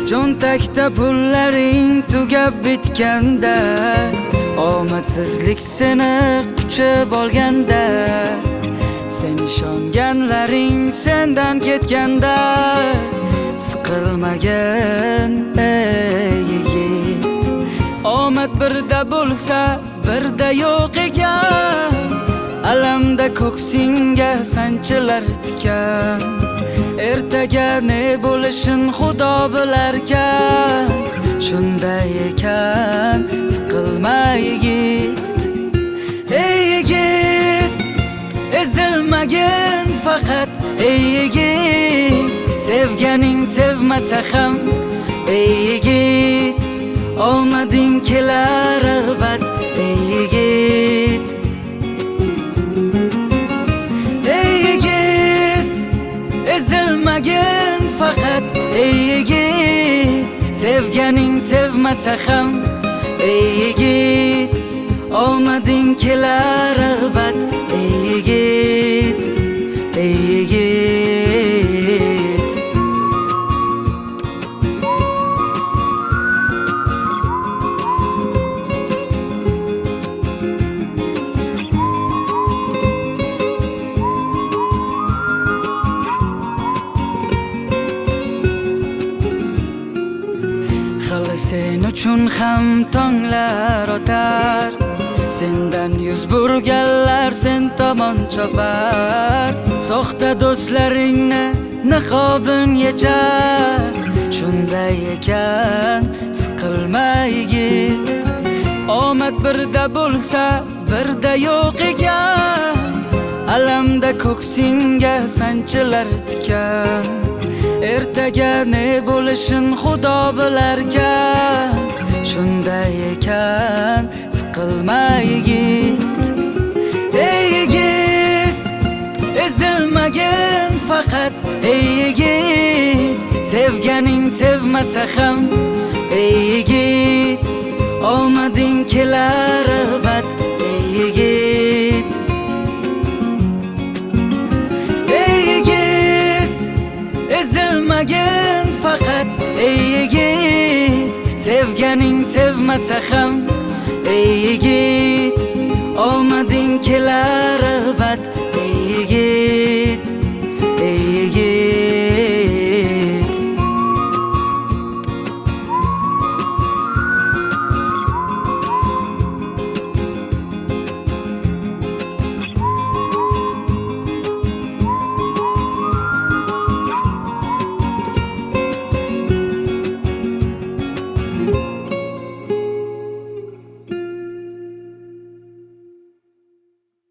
Cho'ntakda pullaring tugab bitganda, omadsizlik seni quchib olganda, sen ishonganlaring sendan ketganda, siqilmagin ey yigit. Omad birda bo'lsa, birda yo'q ekan, alamda ko'ksingga sanchilar tikan. Ertaga ne bo'lishin Xudo bilarkan, shunday ekan siqilma yigit. Ey yigit, ezilmagin faqat ey yigit, sevganing sevmasa ham ey yigit, omading kelar albat ey yigit. Ey yigit, ezilmagin faqat ey yigit, sevganing sevmasa ham ey yigit, omading kelar albat ey yigit, ey yigit. Hali sen uchun ham tonglar otar, sendan yuz burganlar sen tomon chopar. Soxta do'stlaringni niqobin yechar, shunday ekan siqilma yigit. Omad birda bo'lsa, birda yo'q ekan, alamda ko'ksingga sanchilar tikan. Ertaga ne bo'lishin Xudo bilarkan, shunday ekan siqilma yigit. Ey yigit, ezilmagin faqat ey yigit, sevganing sevmasa ham ey yigit, omading kelar albat ey yigit. Ey yigit, ezilmagin faqat ey yigit, sevganing sevmasa ham ey yigit,